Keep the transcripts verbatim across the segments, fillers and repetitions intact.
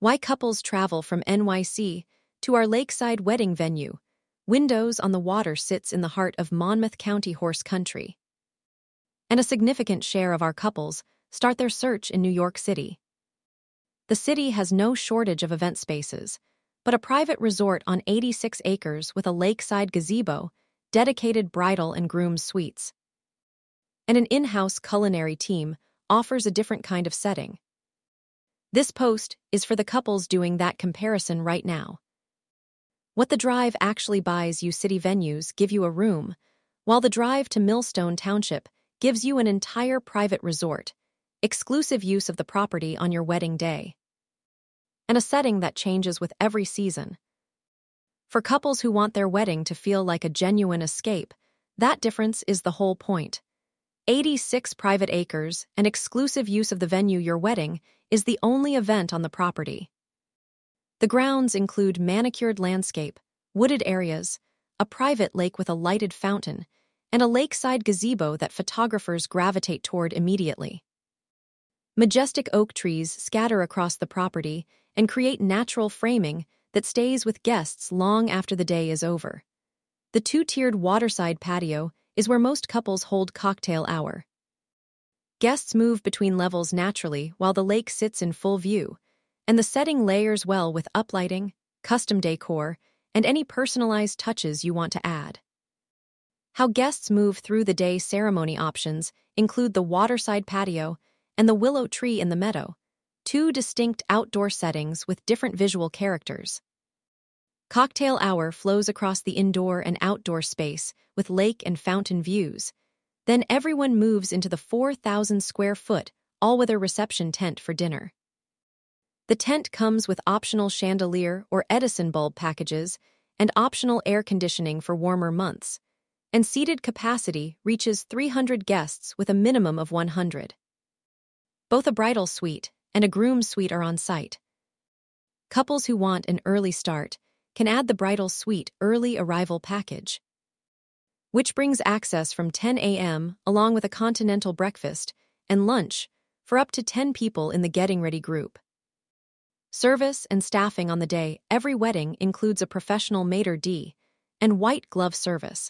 Why couples travel from N Y C to our lakeside wedding venue. Windows on the Water sits in the heart of Monmouth County horse country. And a significant share of our couples start their search in New York City. The city has no shortage of event spaces, but a private resort on eighty-six acres with a lakeside gazebo, dedicated bridal and groom suites. And an in-house culinary team offers a different kind of setting. This post is for the couples doing that comparison right now. What the drive actually buys you: city venues give you a room, while the drive to Millstone Township gives you an entire private resort, exclusive use of the property on your wedding day, and a setting that changes with every season. For couples who want their wedding to feel like a genuine escape, that difference is the whole point. eighty-six private acres and exclusive use of the venue. Your wedding is the only event on the property. The grounds include manicured landscape, wooded areas, a private lake with a lighted fountain, and a lakeside gazebo that photographers gravitate toward immediately. Majestic oak trees scatter across the property and create natural framing that stays with guests long after the day is over. The two-tiered waterside patio is where most couples hold cocktail hour. Guests move between levels naturally while the lake sits in full view, and the setting layers well with uplighting, custom decor, and any personalized touches you want to add. How guests move through the day. Ceremony options include the waterside patio and the willow tree in the meadow, two distinct outdoor settings with different visual characters. Cocktail hour flows across the indoor and outdoor space with lake and fountain views. Then everyone moves into the four thousand square foot all-weather reception tent for dinner. The tent comes with optional chandelier or Edison bulb packages and optional air conditioning for warmer months, and seated capacity reaches three hundred guests with a minimum of one hundred. Both a bridal suite and a groom suite are on site. Couples who want an early start can add the bridal suite early arrival package, which brings access from ten a m along with a continental breakfast and lunch for up to ten people in the getting ready group. Service and staffing on the day. Every wedding includes a professional maitre d' and white glove service.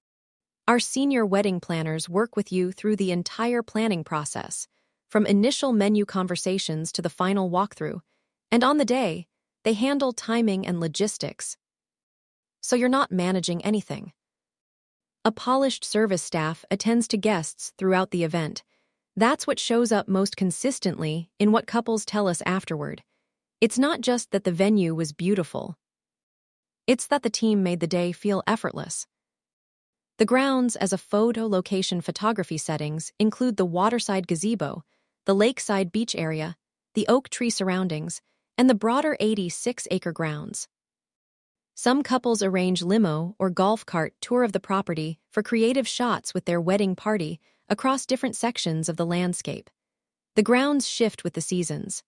Our senior wedding planners work with you through the entire planning process, from initial menu conversations to the final walkthrough, and on the day, they handle timing and logistics, so you're not managing anything. A polished service staff attends to guests throughout the event. That's what shows up most consistently in what couples tell us afterward. It's not just that the venue was beautiful. It's that the team made the day feel effortless. The grounds as a photo location photography settings include the waterside gazebo, the lakeside beach area, the oak tree surroundings, and the broader eighty-six acre grounds. Some couples arrange limo or golf cart tour of the property for creative shots with their wedding party across different sections of the landscape. The grounds shift with the seasons.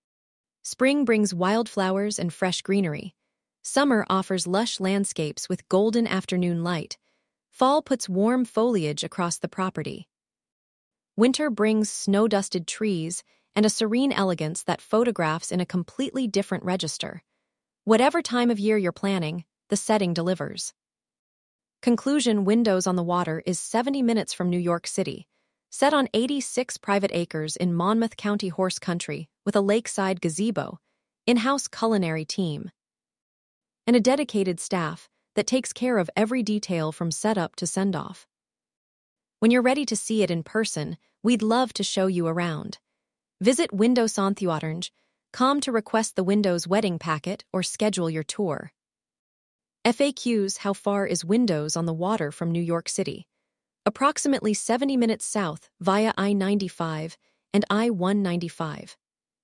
Spring brings wildflowers and fresh greenery. Summer offers lush landscapes with golden afternoon light. Fall puts warm foliage across the property. Winter brings snow-dusted trees and a serene elegance that photographs in a completely different register. Whatever time of year you're planning, the setting delivers. Conclusion: Windows on the Water is seventy minutes from New York City, set on eighty-six private acres in Monmouth County horse country with a lakeside gazebo, in-house culinary team, and a dedicated staff that takes care of every detail from setup to send-off. When you're ready to see it in person, we'd love to show you around. Visit windows on the water dot com to request the Windows wedding packet or schedule your tour. F A Qs: How far is Windows on the Water from New York City? Approximately seventy minutes south via I ninety-five and I one ninety-five.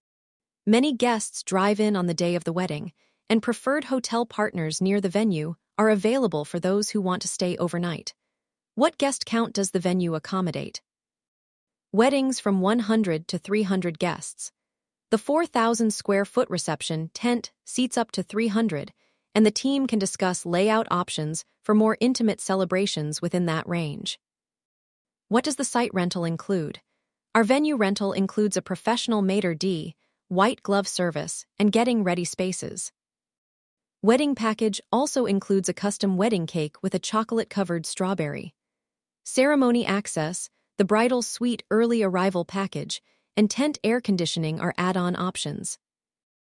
Many guests drive in on the day of the wedding, and preferred hotel partners near the venue are available for those who want to stay overnight. What guest count does the venue accommodate? Weddings from one hundred to three hundred guests. The four thousand square foot reception tent seats up to three hundred, and the team can discuss layout options for more intimate celebrations within that range. What does the site rental include? Our venue rental includes a professional maitre d', white glove service, and getting ready spaces. Wedding package also includes a custom wedding cake with a chocolate-covered strawberry. Ceremony access, the bridal suite early arrival package, and tent air conditioning are add-on options.